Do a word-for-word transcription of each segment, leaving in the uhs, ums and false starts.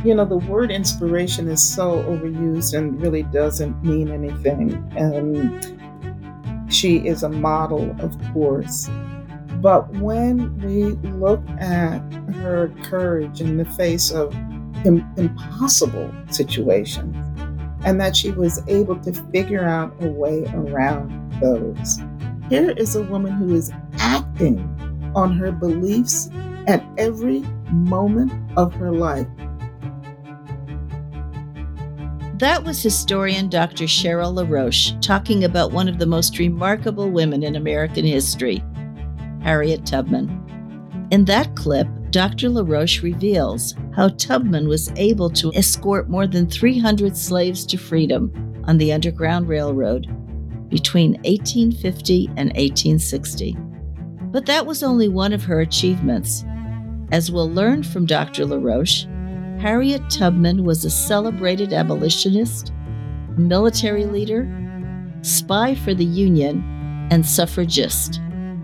You know, the word inspiration is so overused and really doesn't mean anything. And she is a model, of course. But when we look at her courage in the face of im- impossible situations, and that she was able to figure out a way around those, here is a woman who is acting on her beliefs at every moment of her life. That was historian Doctor Cheryl LaRoche talking about one of the most remarkable women in American history, Harriet Tubman. In that clip, Doctor LaRoche reveals how Tubman was able to escort more than three hundred slaves to freedom on the Underground Railroad between eighteen fifty and eighteen sixty. But that was only one of her achievements. As we'll learn from Doctor LaRoche, Harriet Tubman was a celebrated abolitionist, military leader, spy for the Union, and suffragist.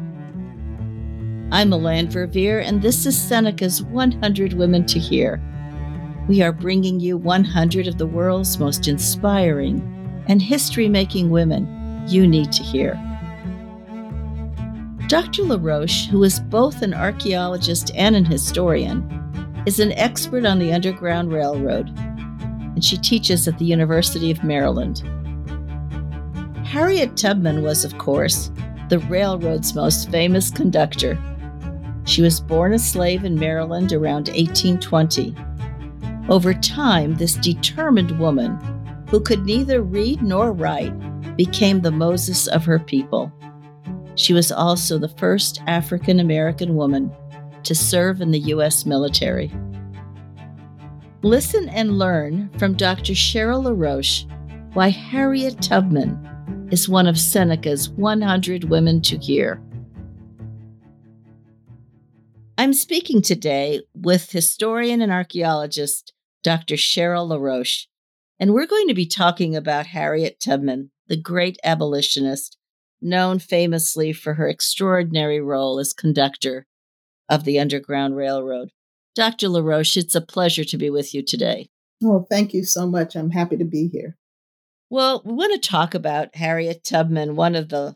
I'm Elan Verveer, and this is Seneca's one hundred Women to Hear. We are bringing you one hundred of the world's most inspiring and history-making women you need to hear. Doctor LaRoche, who is both an archaeologist and an historian, is an expert on the Underground Railroad, and she teaches at the University of Maryland. Harriet Tubman was, of course, the railroad's most famous conductor. She was born a slave in Maryland around eighteen twenty. Over time, this determined woman, who could neither read nor write, became the Moses of her people. She was also the first African American woman to serve in the U S military. Listen and learn from Doctor Cheryl LaRoche why Harriet Tubman is one of Seneca's one hundred Women to Hear. I'm speaking today with historian and archaeologist Doctor Cheryl LaRoche, and we're going to be talking about Harriet Tubman, the great abolitionist, known famously for her extraordinary role as conductor of the Underground Railroad. Doctor LaRoche, it's a pleasure to be with you today. Oh, thank you so much. I'm happy to be here. Well, we want to talk about Harriet Tubman, one of the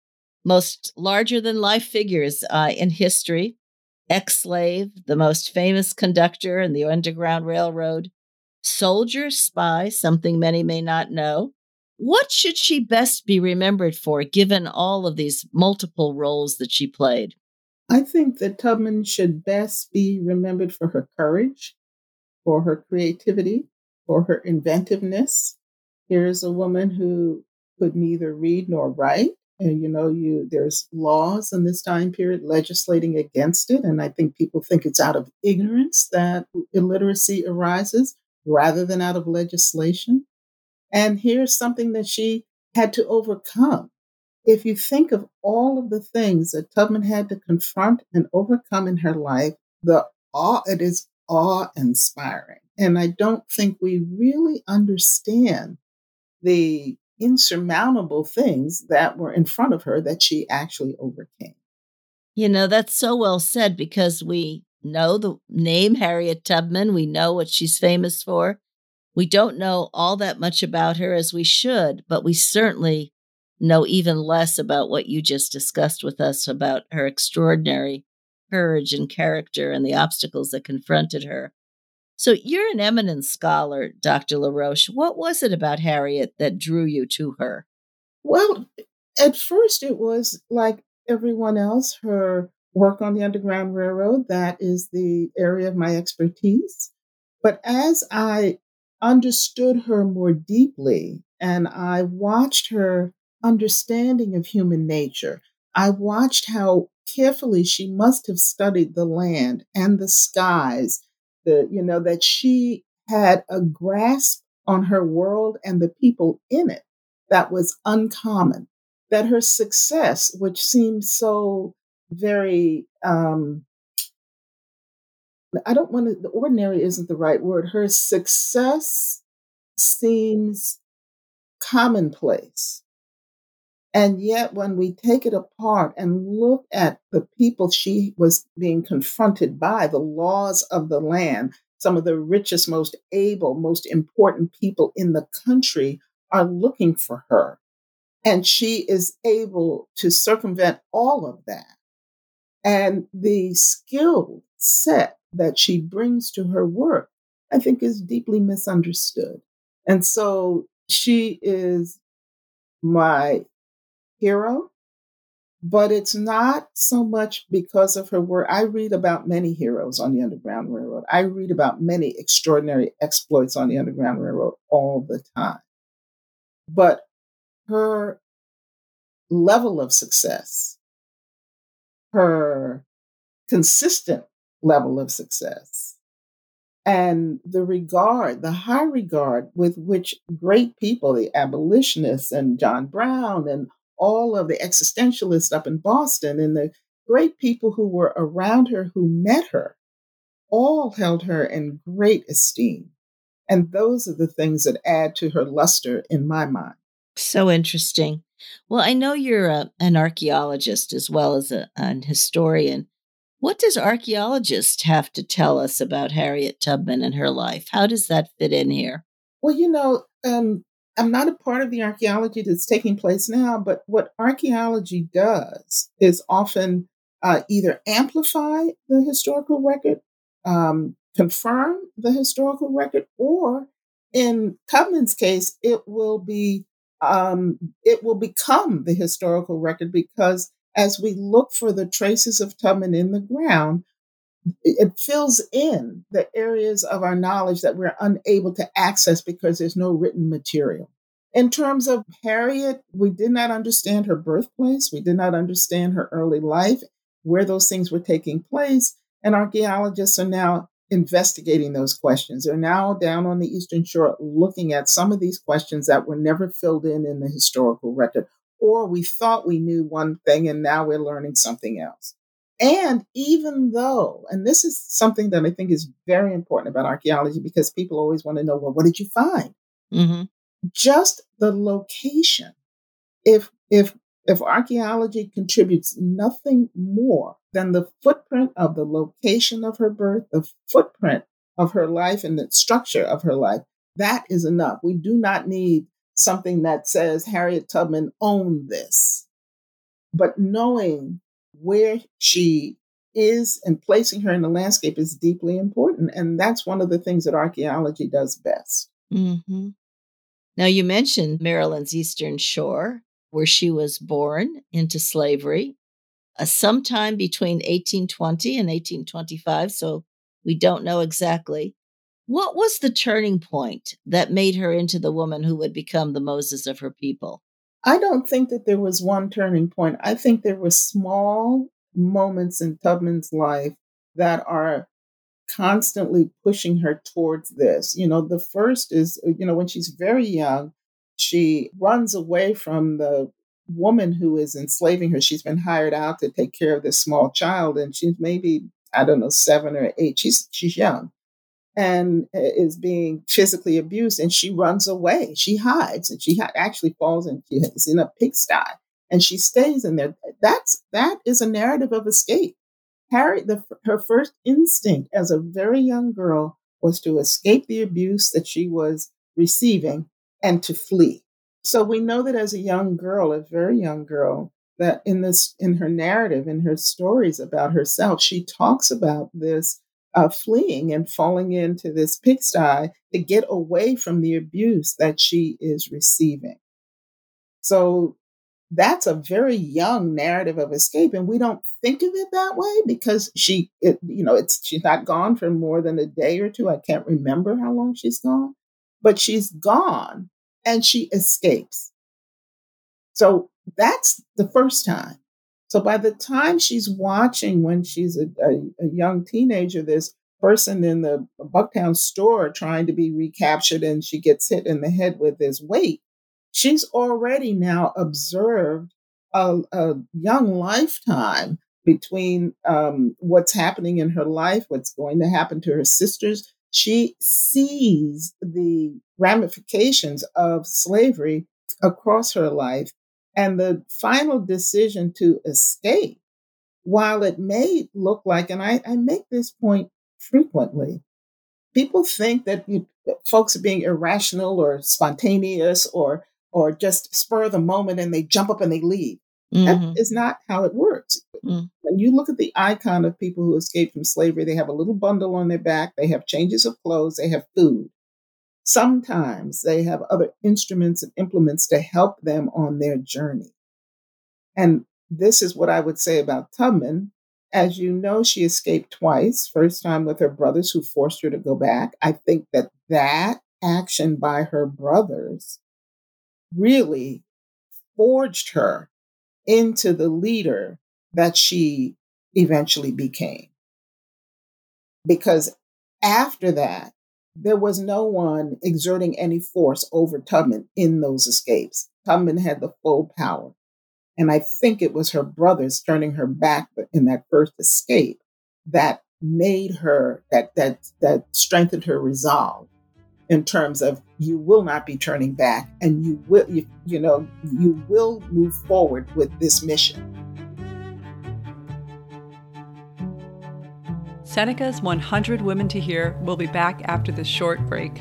most larger-than-life figures uh, in history, ex-slave, the most famous conductor in the Underground Railroad, soldier, spy, something many may not know. What should she best be remembered for, given all of these multiple roles that she played? I think that Tubman should best be remembered for her courage, for her creativity, for her inventiveness. Here's a woman who could neither read nor write. And, you know, you there's laws in this time period legislating against it. And I think people think it's out of ignorance that illiteracy arises rather than out of legislation. And here's something that she had to overcome. If you think of all of the things that Tubman had to confront and overcome in her life, the awe, it is awe-inspiring. And I don't think we really understand the insurmountable things that were in front of her that she actually overcame. You know, that's so well said, because we know the name Harriet Tubman. We know what she's famous for. We don't know all that much about her as we should, but we certainly know even less about what you just discussed with us about her extraordinary courage and character and the obstacles that confronted her. So you're an eminent scholar, Doctor LaRoche. What was it about Harriet that drew you to her? Well, at first it was like everyone else, her work on the Underground Railroad. That is the area of my expertise. But as I understood her more deeply and I watched her understanding of human nature, I watched how carefully she must have studied the land and the skies, the, you know, that she had a grasp on her world and the people in it that was uncommon, that her success, which seems so very, um, I don't want to, the ordinary isn't the right word. Her success seems commonplace. And yet, when we take it apart and look at the people she was being confronted by, the laws of the land, some of the richest, most able, most important people in the country are looking for her. And she is able to circumvent all of that. And the skill set that she brings to her work, I think, is deeply misunderstood. And so she is my hero, but it's not so much because of her work. I read about many heroes on the Underground Railroad. I read about many extraordinary exploits on the Underground Railroad all the time. But her level of success, her consistent level of success, and the regard, the high regard with which great people, the abolitionists and John Brown and all of the existentialists up in Boston and the great people who were around her who met her, all held her in great esteem. And those are the things that add to her luster in my mind. So interesting. Well, I know you're a, an archaeologist as well as a, an historian. What does archaeologists have to tell us about Harriet Tubman and her life? How does that fit in here? Well, you know, um, I'm not a part of the archaeology that's taking place now, but what archaeology does is often uh, either amplify the historical record, um, confirm the historical record, or in Tubman's case, it will be um, it will become the historical record because as we look for the traces of Tubman in the ground, it fills in the areas of our knowledge that we're unable to access because there's no written material. In terms of Harriet, we did not understand her birthplace. We did not understand her early life, where those things were taking place. And archaeologists are now investigating those questions. They're now down on the Eastern Shore looking at some of these questions that were never filled in in the historical record. Or we thought we knew one thing and now we're learning something else. And even though, and this is something that I think is very important about archaeology because people always want to know, well, what did you find? Mm-hmm. Just the location. If if if archaeology contributes nothing more than the footprint of the location of her birth, the footprint of her life and the structure of her life, that is enough. We do not need something that says Harriet Tubman owned this. But knowing where she is and placing her in the landscape is deeply important. And that's one of the things that archaeology does best. Mm-hmm. Now, you mentioned Maryland's Eastern Shore, where she was born into slavery, uh, sometime between eighteen twenty and eighteen twenty-five. So we don't know exactly. What was the turning point that made her into the woman who would become the Moses of her people? I don't think that there was one turning point. I think there were small moments in Tubman's life that are constantly pushing her towards this. You know, the first is, you know, when she's very young, she runs away from the woman who is enslaving her. She's been hired out to take care of this small child, and she's maybe, I don't know, seven or eight. She's she's young and is being physically abused, and she runs away. She hides, and she ha- actually falls and she is in a pigsty, and she stays in there. That's that is a narrative of escape. Harry, the, her first instinct as a very young girl was to escape the abuse that she was receiving and to flee. So we know that as a young girl, a very young girl, that in this, in her narrative, in her stories about herself, she talks about this uh, fleeing and falling into this pigsty to get away from the abuse that she is receiving. So that's a very young narrative of escape, and we don't think of it that way because she, it, you know, it's she's not gone for more than a day or two. I can't remember how long she's gone, but she's gone and she escapes. So that's the first time. So by the time she's watching, when she's a, a, a young teenager, this person in the Bucktown store trying to be recaptured, and she gets hit in the head with this weight. She's already now observed a, a young lifetime between um, what's happening in her life, what's going to happen to her sisters. She sees the ramifications of slavery across her life, and the final decision to escape, while it may look like, and I, I make this point frequently, people think that, you, that folks are being irrational or spontaneous or or just spur of the moment and they jump up and they leave. That Mm-hmm. is not how it works. Mm. When you look at the icon of people who escaped from slavery, they have a little bundle on their back, they have changes of clothes, they have food. Sometimes they have other instruments and implements to help them on their journey. And this is what I would say about Tubman. As you know, she escaped twice. First time with her brothers who forced her to go back. I think that that action by her brothers really forged her into the leader that she eventually became. Because after that, there was no one exerting any force over Tubman in those escapes. Tubman had the full power. And I think it was her brothers turning her back in that first escape that made her, that that that strengthened her resolve in terms of, you will not be turning back, and you will, you, you know, you will move forward with this mission. Seneca's one hundred Women to Hear will be back after this short break.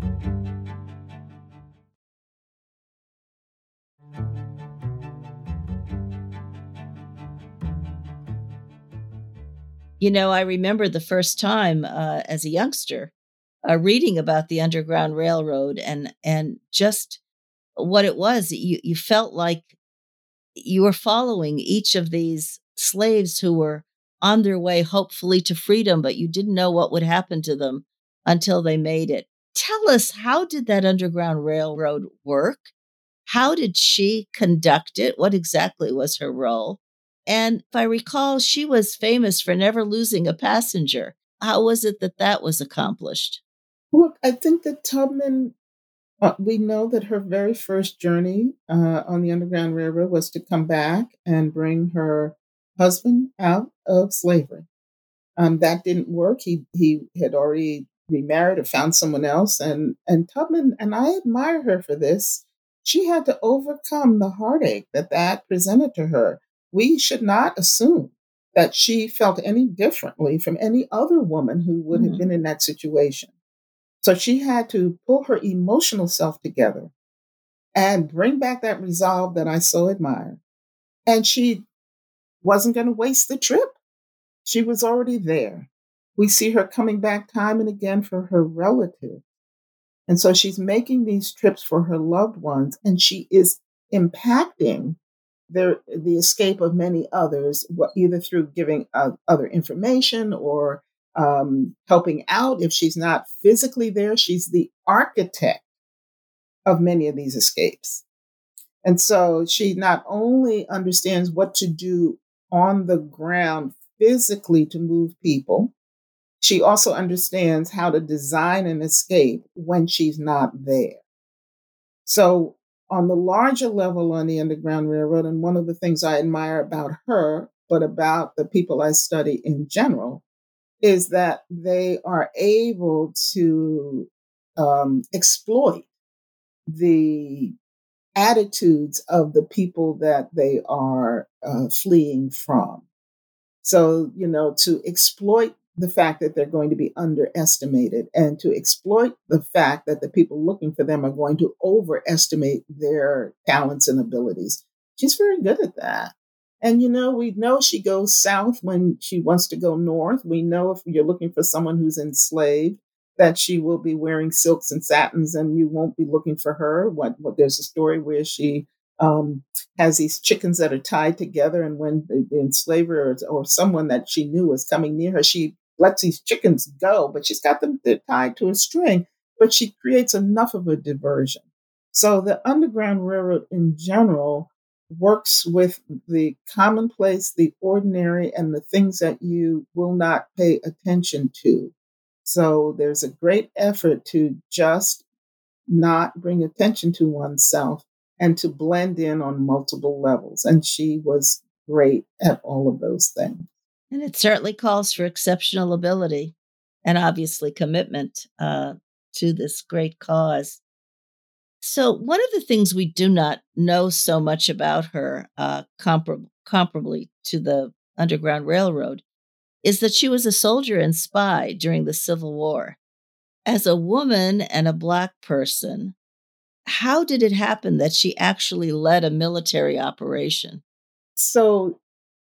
You know, I remember the first time uh, as a youngster uh, reading about the Underground Railroad and and just what it was. You you felt like you were following each of these slaves who were on their way, hopefully, to freedom, but you didn't know what would happen to them until they made it. Tell us, how did that Underground Railroad work? How did she conduct it? What exactly was her role? And if I recall, she was famous for never losing a passenger. How was it that that was accomplished? Look, I think that Tubman, uh, we know that her very first journey uh, on the Underground Railroad was to come back and bring her husband out of slavery. Um, that didn't work. He he had already remarried or found someone else, and and Tubman, and I admire her for this. She had to overcome the heartache that that presented to her. We should not assume that she felt any differently from any other woman who would have Mm-hmm. been in that situation. So she had to pull her emotional self together and bring back that resolve that I so admire. And she wasn't going to waste the trip. She was already there. We see her coming back time and again for her relative. And so she's making these trips for her loved ones, and she is impacting their, the escape of many others, either through giving uh, other information or um, helping out. If she's not physically there, she's the architect of many of these escapes. And so she not only understands what to do on the ground physically to move people, she also understands how to design an escape when she's not there. So on the larger level on the Underground Railroad, and one of the things I admire about her, but about the people I study in general, is that they are able to um, exploit the attitudes of the people that they are uh, fleeing from. So, you know, to exploit the fact that they're going to be underestimated, and to exploit the fact that the people looking for them are going to overestimate their talents and abilities. She's very good at that. And, you know, we know she goes south when she wants to go north. We know if you're looking for someone who's enslaved, that she will be wearing silks and satins, and you won't be looking for her. What, what there's a story where she um, has these chickens that are tied together, and when the, the enslaver or, or someone that she knew was coming near her, she lets these chickens go, but she's got them they're tied to a string, but she creates enough of a diversion. So the Underground Railroad in general works with the commonplace, the ordinary, and the things that you will not pay attention to. So there's a great effort to just not bring attention to oneself and to blend in on multiple levels. And she was great at all of those things. And it certainly calls for exceptional ability and obviously commitment uh, to this great cause. So one of the things we do not know so much about her, uh, compar- comparably to the Underground Railroad, is that she was a soldier and spy during the Civil War. As a woman and a Black person, how did it happen that she actually led a military operation? So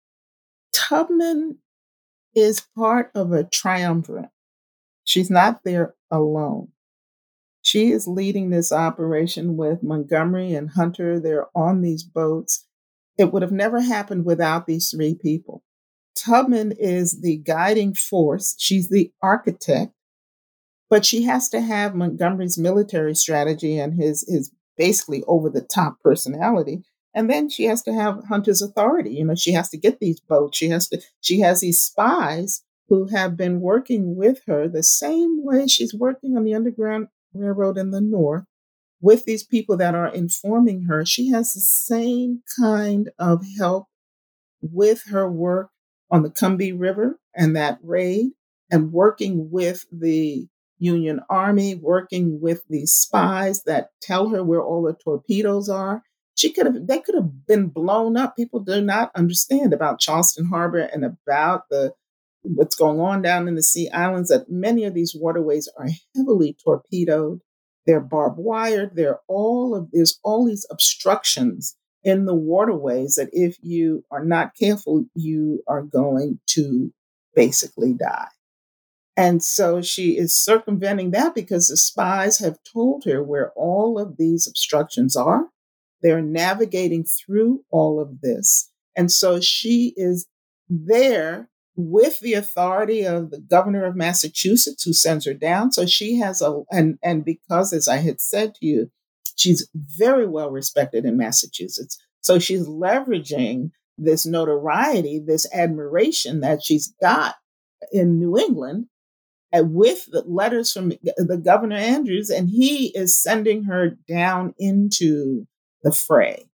Tubman is part of a triumvirate. She's not there alone. She is leading this operation with Montgomery and Hunter. They're on these boats. It would have never happened without these three people. Tubman is the guiding force. She's the architect, but she has to have Montgomery's military strategy and his, his basically over the top personality. And then she has to have Hunter's authority. You know, she has to get these boats. She has to, she has these spies who have been working with her the same way she's working on the Underground Railroad in the North with these people that are informing her. She has the same kind of help with her work on the Combahee River and that raid, and working with the Union Army, working with these spies that tell her where all the torpedoes are. She could have, they could have been blown up. People do not understand about Charleston Harbor and about the what's going on down in the Sea Islands, that many of these waterways are heavily torpedoed. They're barbed wired. They're all of, there's all these obstructions in the waterways that if you are not careful, you are going to basically die. And so she is circumventing that because the spies have told her where all of these obstructions are. They're navigating through all of this. And so she is there with the authority of the governor of Massachusetts, who sends her down. So she has a, and, and because, as I had said to you, she's very well respected in Massachusetts. So she's leveraging this notoriety, this admiration that she's got in New England, uh, with the letters from the Governor Andrews, and he is sending her down into the fray.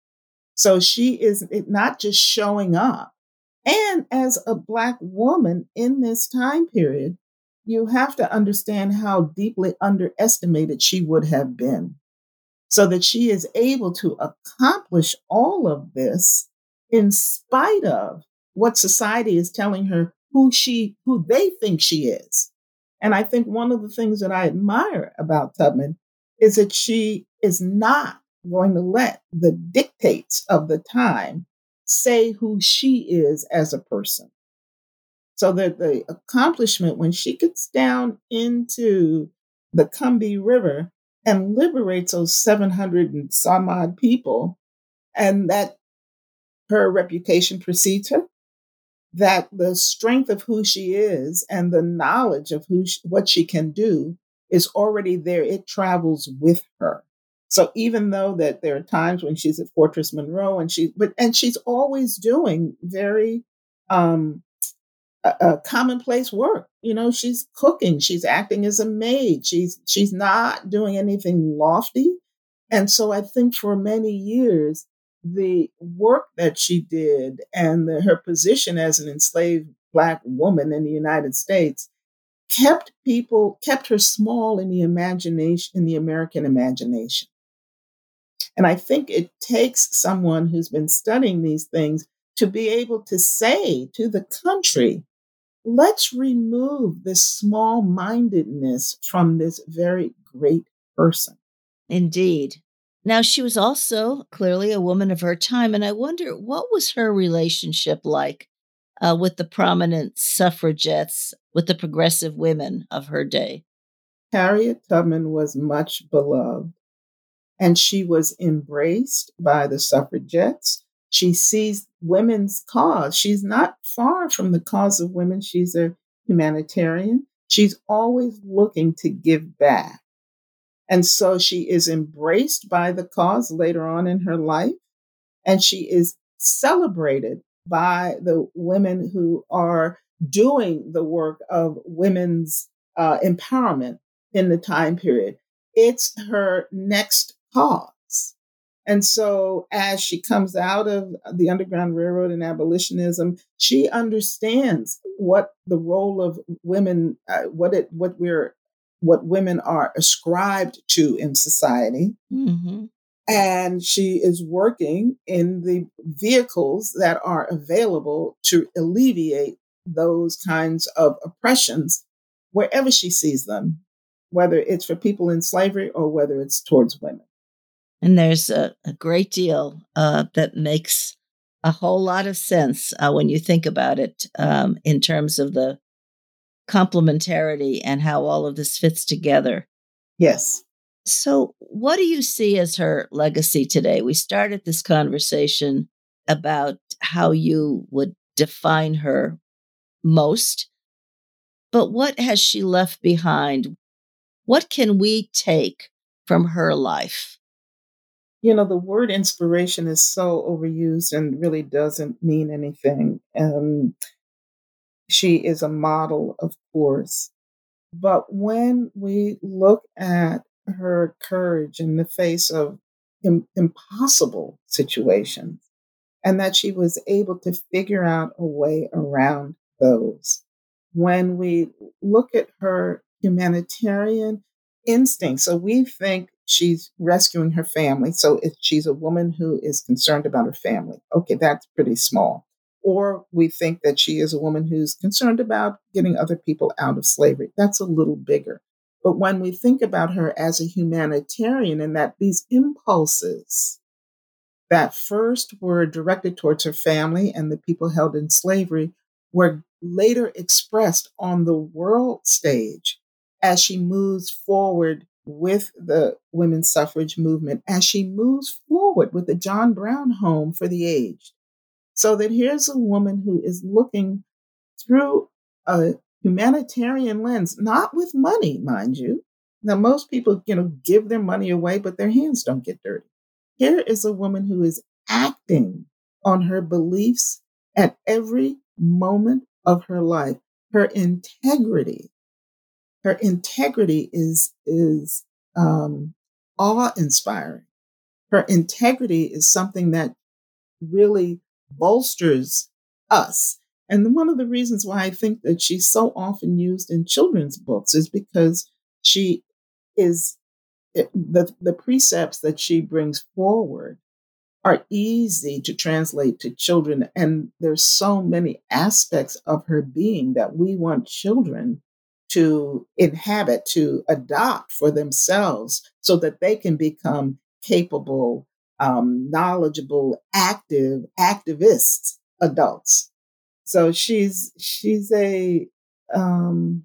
So she is not just showing up. And as a Black woman in this time period, you have to understand how deeply underestimated she would have been, so that she is able to accomplish all of this in spite of what society is telling her who she, who they think she is. And I think one of the things that I admire about Tubman is that she is not going to let the dictates of the time say who she is as a person. So that the accomplishment, when she gets down into the Combahee River and liberates those seven hundred and some odd people, and that her reputation precedes her, that the strength of who she is and the knowledge of who she, what she can do is already there. It travels with her. So even though that there are times when she's at Fortress Monroe and she, but and she's always doing very um, uh, uh, commonplace work. You know, she's cooking, she's acting as a maid, she's she's not doing anything lofty. And so I think for many years, the work that she did and the, her position as an enslaved Black woman in the United States kept people, kept her small in the imagination, in the American imagination. And I think it takes someone who's been studying these things to be able to say to the country, let's remove this small-mindedness from this very great person. Indeed. Now, she was also clearly a woman of her time, and I wonder, what was her relationship like uh, with the prominent suffragettes, with the progressive women of her day? Harriet Tubman was much beloved, and she was embraced by the suffragettes. She sees women's cause. She's not far from the cause of women. She's a humanitarian. She's always looking to give back. And so she is embraced by the cause later on in her life, and she is celebrated by the women who are doing the work of women's uh, empowerment in the time period. It's her next cause. And so as she comes out of the Underground Railroad and abolitionism, she understands what the role of women, uh, what it, what we're, what women are ascribed to in society. Mm-hmm. And she is working in the vehicles that are available to alleviate those kinds of oppressions wherever she sees them. whether it's for people in slavery or whether it's towards women. And there's a, a great deal uh, that makes a whole lot of sense uh, when you think about it um, in terms of the complementarity and how all of this fits together. Yes. So what do you see as her legacy today? We started this conversation about how you would define her most, but what has she left behind? What can we take from her life? You know, the word inspiration is so overused and really doesn't mean anything. Um, she is a model, of course. But when we look at her courage in the face of im- impossible situations, and that she was able to figure out a way around those, when we look at her humanitarian instinct, so we think she's rescuing her family. So if she's a woman who is concerned about her family, okay, that's pretty small. Or we think that she is a woman who's concerned about getting other people out of slavery. That's a little bigger. But when we think about her as a humanitarian and that these impulses that first were directed towards her family and the people held in slavery were later expressed on the world stage as she moves forward with the women's suffrage movement, as she moves forward with the John Brown Home for the Aged. So that here's a woman who is looking through a humanitarian lens, not with money, mind you. Now, most people, you know, give their money away, but their hands don't get dirty. Here is a woman who is acting on her beliefs at every moment of her life. Her integrity, her integrity is, is um, awe-inspiring. Her integrity is something that really bolsters us. And one of the reasons why I think that she's so often used in children's books is because she is, the, the precepts that she brings forward are easy to translate to children. And there's so many aspects of her being that we want children to inhabit, to adopt for themselves so that they can become capable, um, knowledgeable, active, activists, adults. So she's, she's a, um,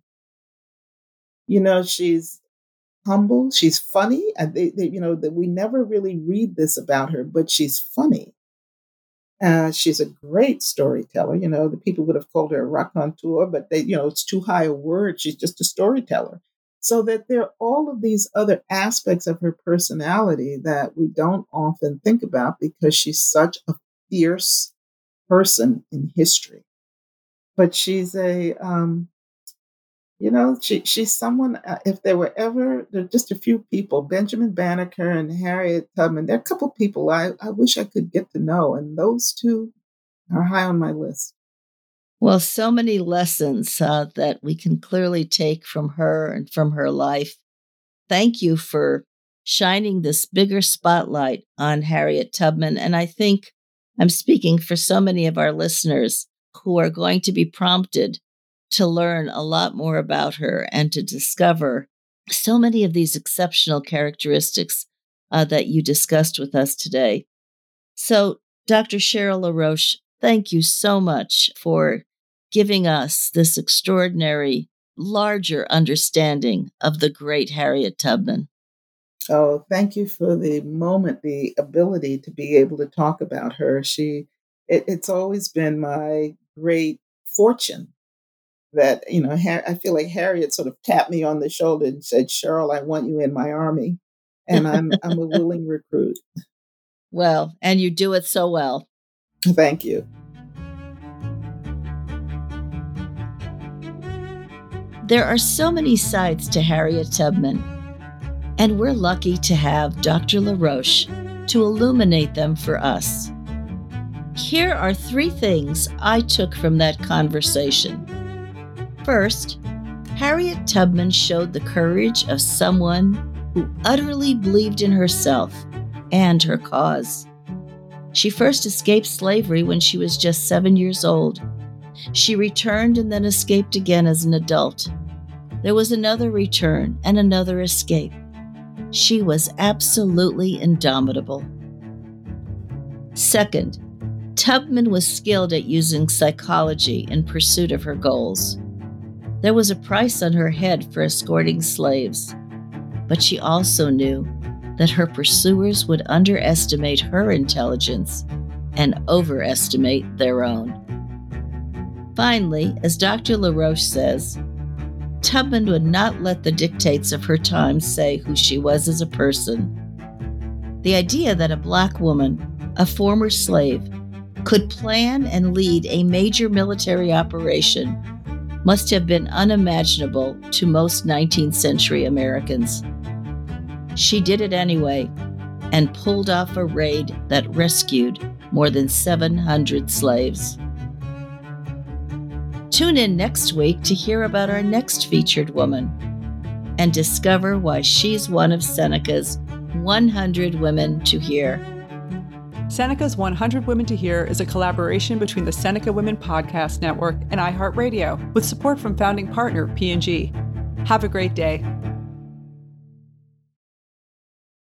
you know, she's humble. She's funny. And they, they, you know, that we never really read this about her, but she's funny. Uh, she's a great storyteller. You know, the people would have called her a raconteur, but they, you know, it's too high a word. She's just a storyteller. So that there are all of these other aspects of her personality that we don't often think about because she's such a fierce person in history. But she's a, um, you know, she, she's someone, uh, if there were ever, there are just a few people, Benjamin Banneker and Harriet Tubman, there are a couple people I, I wish I could get to know. And those two are high on my list. Well, so many lessons uh, that we can clearly take from her and from her life. Thank you for shining this bigger spotlight on Harriet Tubman. And I think I'm speaking for so many of our listeners who are going to be prompted to learn a lot more about her and to discover so many of these exceptional characteristics uh, that you discussed with us today. So, Doctor Cheryl LaRoche, thank you so much for giving us this extraordinary, larger understanding of the great Harriet Tubman. Oh, thank you for the moment, the ability to be able to talk about her. She, it, it's always been my great fortune that, you know, I feel like Harriet sort of tapped me on the shoulder and said, Cheryl, I want you in my army. And I'm I'm a willing recruit. Well, and you do it so well. Thank you. There are so many sides to Harriet Tubman, and we're lucky to have Doctor LaRoche to illuminate them for us. Here are three things I took from that conversation. First, Harriet Tubman showed the courage of someone who utterly believed in herself and her cause. She first escaped slavery when she was just seven years old. She returned and then escaped again as an adult. there was another return and another escape. She was absolutely indomitable. Second, Tubman was skilled at using psychology in pursuit of her goals. There was a price on her head for escorting slaves, but she also knew that her pursuers would underestimate her intelligence and overestimate their own. Finally, as Doctor LaRoche says, Tubman would not let the dictates of her time say who she was as a person. The idea that a Black woman, a former slave, could plan and lead a major military operation must have been unimaginable to most nineteenth century Americans. She did it anyway and pulled off a raid that rescued more than seven hundred slaves. Tune in next week to hear about our next featured woman and discover why she's one of Seneca's one hundred Women to Hear. Seneca's one hundred Women to Hear is a collaboration between the Seneca Women Podcast Network and iHeartRadio, with support from founding partner P and G. Have a great day.